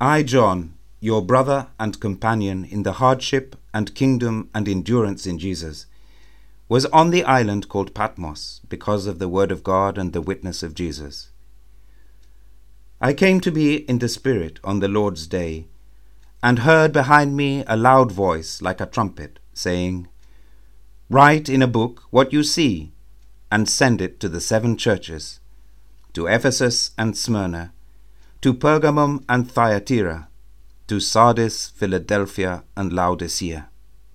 I, John, your brother and companion in the hardship and kingdom and endurance in Jesus, was on the island called Patmos because of the word of God and the witness of Jesus. I came to be in the Spirit on the Lord's day, and heard behind me a loud voice like a trumpet, saying, Write in a book what you see, and send it to the 7 churches, to Ephesus and Smyrna, to Pergamum and Thyatira, to Sardis, Philadelphia, and Laodicea.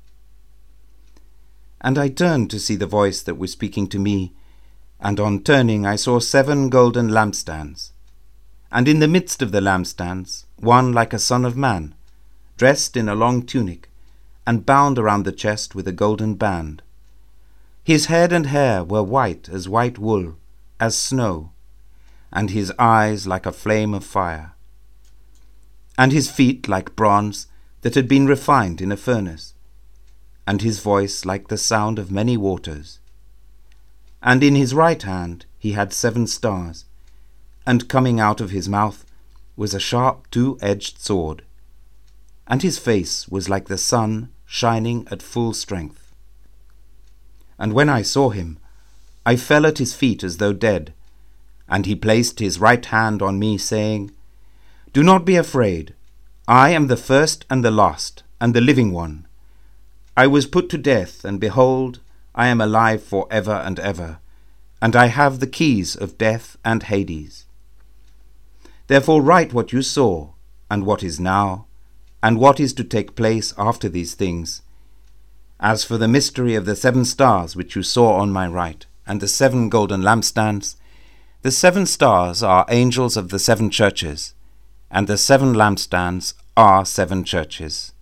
And I turned to see the voice that was speaking to me, and on turning I saw 7 golden lampstands. And in the midst of the lampstands, one like a son of man, dressed in a long tunic, and bound around the chest with a golden band. His head and hair were white as white wool, as snow, and his eyes like a flame of fire, and his feet like bronze that had been refined in a furnace, and his voice like the sound of many waters. And in his right hand he had 7 stars, and coming out of his mouth was a sharp 2-edged sword, and his face was like the sun shining at full strength. And when I saw him, I fell at his feet as though dead, and he placed his right hand on me, saying, Do not be afraid. I am the first and the last, and the living one. I was put to death, and behold, I am alive for ever and ever, and I have the keys of death and Hades. Therefore write what you saw, and what is now, and what is to take place after these things. As for the mystery of the 7 stars which you saw on my right, and the 7 golden lampstands, the 7 stars are angels of the 7 churches, and the 7 lampstands are 7 churches.